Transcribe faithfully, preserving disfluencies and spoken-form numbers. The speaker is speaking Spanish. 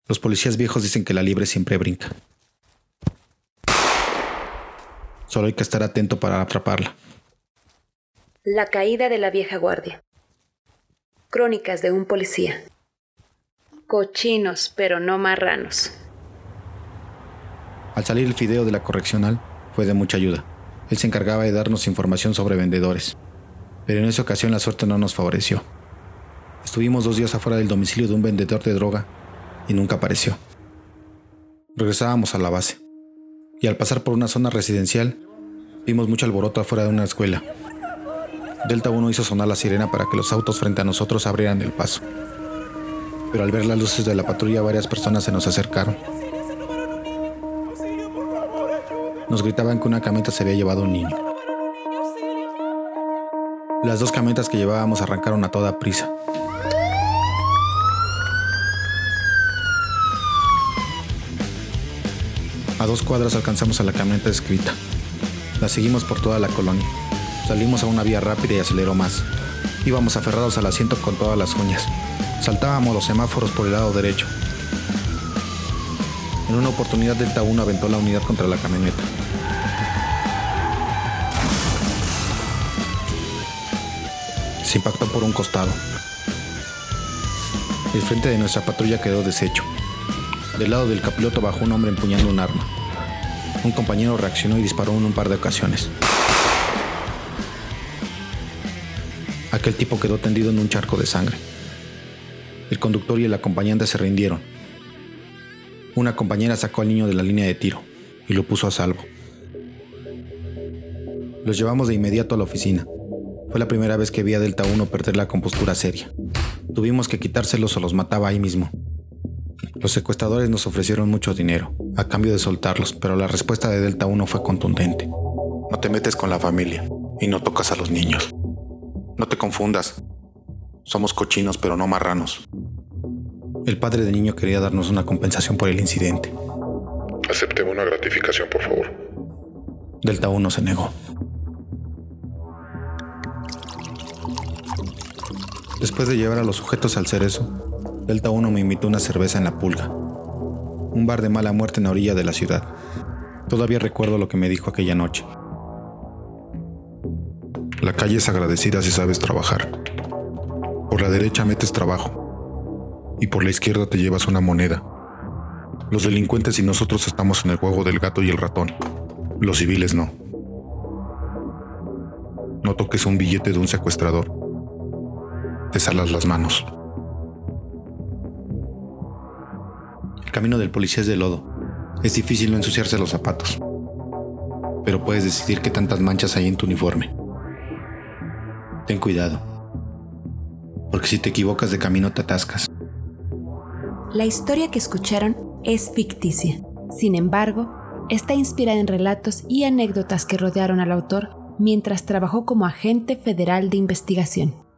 Los policías viejos dicen que la liebre siempre brinca. Solo hay que estar atento para atraparla. La caída de la vieja guardia. Crónicas de un policía. Cochinos, pero no marranos. Al salir el fideo de la correccional, fue de mucha ayuda. Él se encargaba de darnos información sobre vendedores. Pero en esa ocasión la suerte no nos favoreció. Estuvimos dos días afuera del domicilio de un vendedor de droga y nunca apareció. Regresábamos a la base. Y al pasar por una zona residencial, vimos mucho alboroto afuera de una escuela. Delta uno hizo sonar la sirena para que los autos frente a nosotros abrieran el paso. Pero al ver las luces de la patrulla, varias personas se nos acercaron. Nos gritaban que una camioneta se había llevado a un niño. Las dos camionetas que llevábamos arrancaron a toda prisa. A dos cuadras alcanzamos a la camioneta descrita. La seguimos por toda la colonia. Salimos a una vía rápida y aceleró más. Íbamos aferrados al asiento con todas las uñas. Saltábamos los semáforos por el lado derecho. En una oportunidad, Delta uno aventó la unidad contra la camioneta. Se impactó por un costado. El frente de nuestra patrulla quedó deshecho. Del lado del copiloto bajó un hombre empuñando un arma. Un compañero reaccionó y disparó en un par de ocasiones. Aquel tipo quedó tendido en un charco de sangre. El conductor y el acompañante se rindieron. Una compañera sacó al niño de la línea de tiro y lo puso a salvo. Los llevamos de inmediato a la oficina. Fue la primera vez que vi a Delta uno perder la compostura seria. Tuvimos que quitárselos o los mataba ahí mismo. Los secuestradores nos ofrecieron mucho dinero, a cambio de soltarlos, pero la respuesta de Delta uno fue contundente. No te metes con la familia y no tocas a los niños. No te confundas. Somos cochinos, pero no marranos. El padre del niño quería darnos una compensación por el incidente. Aceptemos una gratificación, por favor. Delta uno se negó. Después de llevar a los sujetos al cerezo, Delta uno me invitó a una cerveza en La Pulga, un bar de mala muerte en la orilla de la ciudad. Todavía recuerdo lo que me dijo aquella noche. La calle es agradecida si sabes trabajar. Por la derecha metes trabajo y por la izquierda te llevas una moneda. Los delincuentes y nosotros estamos en el juego del gato y el ratón. Los civiles no. No toques un billete de un secuestrador. Te salas las manos. El camino del policía es de lodo. Es difícil no ensuciarse los zapatos. Pero puedes decidir qué tantas manchas hay en tu uniforme. Ten cuidado. Porque si te equivocas de camino te atascas. La historia que escucharon es ficticia. Sin embargo, está inspirada en relatos y anécdotas que rodearon al autor mientras trabajó como agente federal de investigación.